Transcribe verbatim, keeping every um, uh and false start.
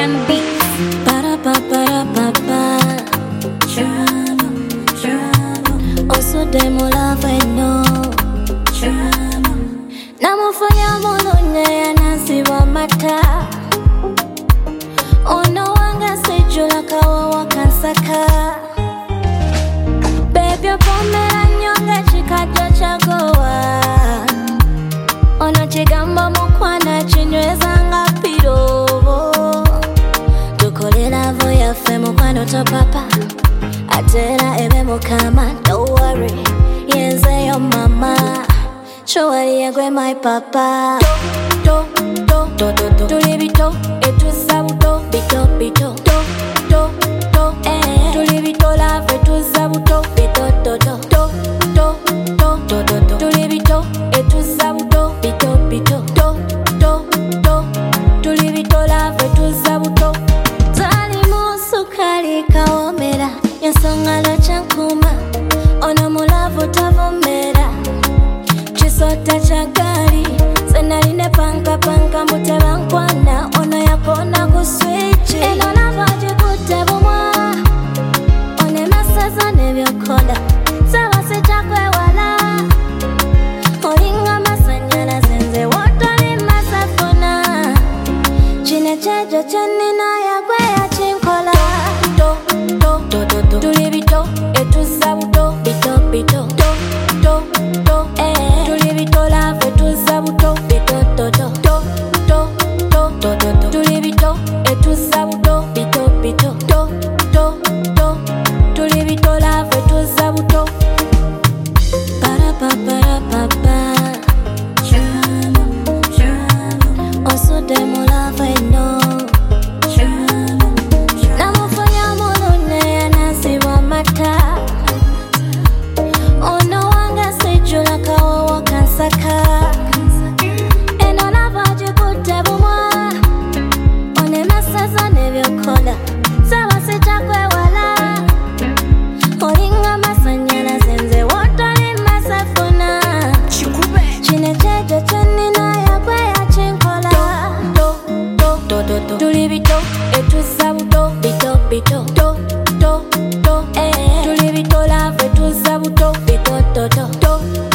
African beats. Para pa para pa pa. Trouble, trouble, Also demo love I know. trouble. Namufanya mulunye anasiba mata. Ono wanga sejula kawa wakansaka. Baby opomera nyonga chikajo chagowa. Ono chigamba mukwana chinyweza nga pirobo. Tukole lavo yafe mukwano to papa. Atera ebe mukama, don't worry. Yenze yo mama. Showari yagwe my papa. Do, do, do, do, do, do. Tulibito, etu sabuto. Bito, bito. Do, do, do, eh. Tulibito love, etu sabuto. Bito, do, do. Do, do, do, do, do, do. Tulibito, etu sabuto. Bito, bito. Do, do, do. Tulibito love, etu sabuto. Tali musukali kaomera. Yansonga lo chankuma. Ono mulavu tavomera. Chisota chagari. Senaline panka panka muteba nkwana. Ono yakona kuswichi. Eno lavaji kutebumwa. One masaza nebyokola. Sawa sitakwe wala. Olinga masanyala zenze wotoli masafuna. Chine chejo chenina yagwe ya chinkola. Do, do, do, do, do. Tulibito, etu sabuto. Bito, bito. Do, do, do, eh. Tulibito love, etu sabuto. Bito, do, do. Do, do, do, do, do, do. Tulibito, etu sabuto. Bito, bito. Do, do, do. Tulibito love, etu sabuto. Para pa para pa pa. Trouble, trouble, Also demo love I know. trouble, trouble. Namufanya mulune anasiba mata. Ono wanga sejula kawa wakansaka. Eno lavaji kutebumwa. One masaza nebyokola. Sawa sitakwe wala. Olinga masanyala zenze wotoli masafuna. Chine chejo chenina yagwe ya chinkola. Do, do, do, do, do. Tulibito, etu sabuto. Bito, bito. Do, do, do, eh. Tulibito love, etu sabuto. Bito, do, do, do.